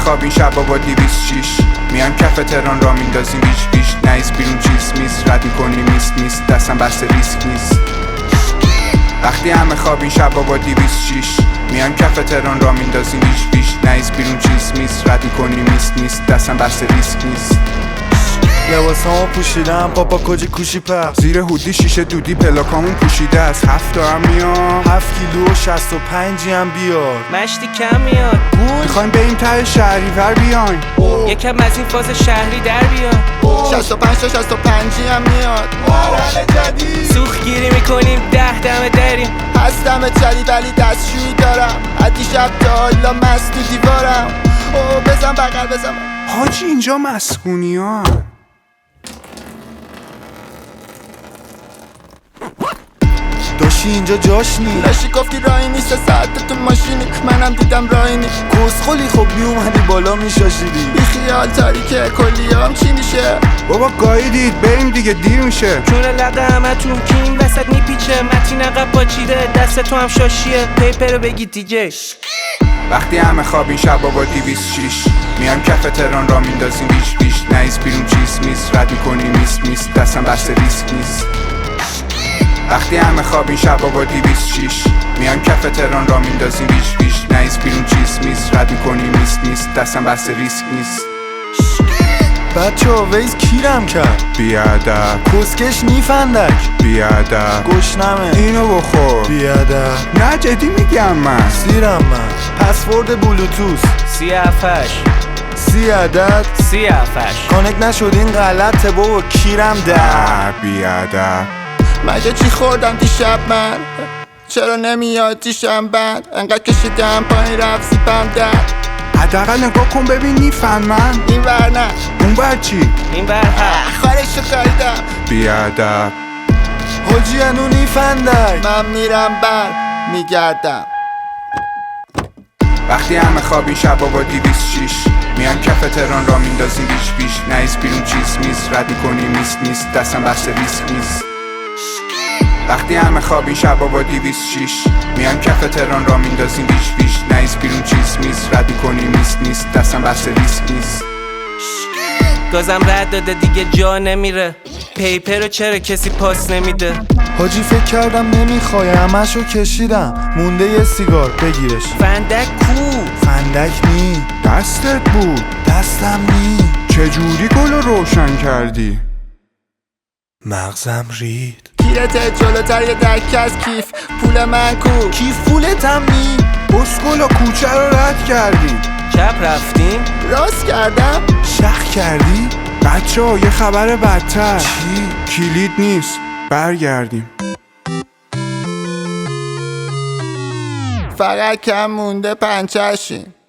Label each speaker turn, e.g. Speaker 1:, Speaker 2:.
Speaker 1: خواب این شب با 206 میان کف تهران را میندازیم بیش نیست بیرون چیز میست رد میکنیم میست دستم بسته ریسک نیست. وقتی همه خواب این شب با 206 میان کف تهران را میندازیم بیش نیست بیرون چیز میست رد میکنیم میست دستم بسته ریسک نیست.
Speaker 2: لباسامو پوشیدم پاپا کجی کوشی پر
Speaker 1: زیر هودی شیشه دودی پلاکامون پوشیده است 7 تا هم میام
Speaker 2: 7 کیلو و 65 هم بیار
Speaker 3: مشتی کم میاد
Speaker 1: میخوایم بریم ته شهریور بیاین
Speaker 3: یکم از این فاز شهری در بیاد
Speaker 4: 65 تا 65 هم میاد مرحله جدید
Speaker 3: سوخ گیری میکنیم 10 دمه دریم
Speaker 4: هستم جدید ولی دستشویی دارم از دیشب تا حالا مست تو دیوارم بزن بغل بزن
Speaker 1: حاجی اینجا مسکونی ها
Speaker 2: داشتی اینجا جاش نی
Speaker 4: لاشی گفتی راهی نیست ساعت تو ماشینی منم دیدم راهی نیست
Speaker 2: کسخلی خب میومدی بالا میشاشیدی
Speaker 4: بی خیال تاریکه کلیام چی میشه
Speaker 1: بابا گاییدید بریم دیگه دیر میشه
Speaker 3: چون لقه همه تون که این وسط میپیچه متین عقب پاچیده دست تو هم شاشیه پیپر رو بگید دیگه
Speaker 1: وقتی همه خواب این شب با 206 میان کف تهران را میندازیم بیش نیست بیرون چیز میست رد میکنیم میست دستم بسته ریسک نیست. وقتی همه خواب این شب با 206 میان کف تهران را میندازیم بیش نیست بیرون چیز میست رد میکنیم میست دستم بسته ریسک نیست.
Speaker 2: بچه ها ویز کیرم کرد
Speaker 1: بیادب
Speaker 2: کسکش نیفندک
Speaker 1: بیادب
Speaker 2: گشنمه
Speaker 1: اینو بخور
Speaker 2: بیادب
Speaker 1: نه جدی میگم من
Speaker 2: سیرم من پسورد بلوتوس
Speaker 3: 37
Speaker 2: 30 عدد
Speaker 3: 37
Speaker 2: کانک نشد این غلطه بابا کیرم در
Speaker 1: بیادب
Speaker 4: مگه چی خوردم دیشب من چرا نمیاد دیشم بعد انقدر کشیدم پایین رفت زیبم در
Speaker 1: حداقل نگاه کن ببین نیفهمن
Speaker 4: این ور نه
Speaker 1: اون بر چی
Speaker 3: این برها
Speaker 4: خارشو کاریدم
Speaker 1: بیادب
Speaker 2: حاجی انو نیفندک
Speaker 4: من میرم بر میگردم
Speaker 1: وقتی همه خواب این شب با 206 میان کف تهران را میندازیم بیش نیست بیرون چیز میست رد میکنیم میست دستم بسته ریسک نیست. وقتی همه خواب این شب با 206 میان کف تهران را میندازیم بیش نیست بیرون چیز میست رد میکنیم میست دستم بسته ریسک نیست.
Speaker 3: گازم رد داده دیگه جا نمیره پیپر رو چرا کسی پاس نمیده
Speaker 2: حاجی فکر کردم نمیخوای همشو کشیدم مونده یه سیگار بگیرش
Speaker 3: فندک کو
Speaker 2: فندک نی
Speaker 1: دستت بود
Speaker 2: دستم نی
Speaker 1: چجوری گل رو روشن کردی؟
Speaker 2: مغزم رید
Speaker 4: گیرته جلوتر یه دکه از کیف پول من کو
Speaker 2: کیف پولتم نی
Speaker 1: اسکولا کوچه رو رد کردی
Speaker 3: چپ رفتیم
Speaker 4: راست کردم
Speaker 2: شخ کردی؟
Speaker 1: بچه ها یه خبر بدتر
Speaker 2: چی؟
Speaker 1: کلید نیست برگردیم
Speaker 4: فقط کم مونده پنچرشیم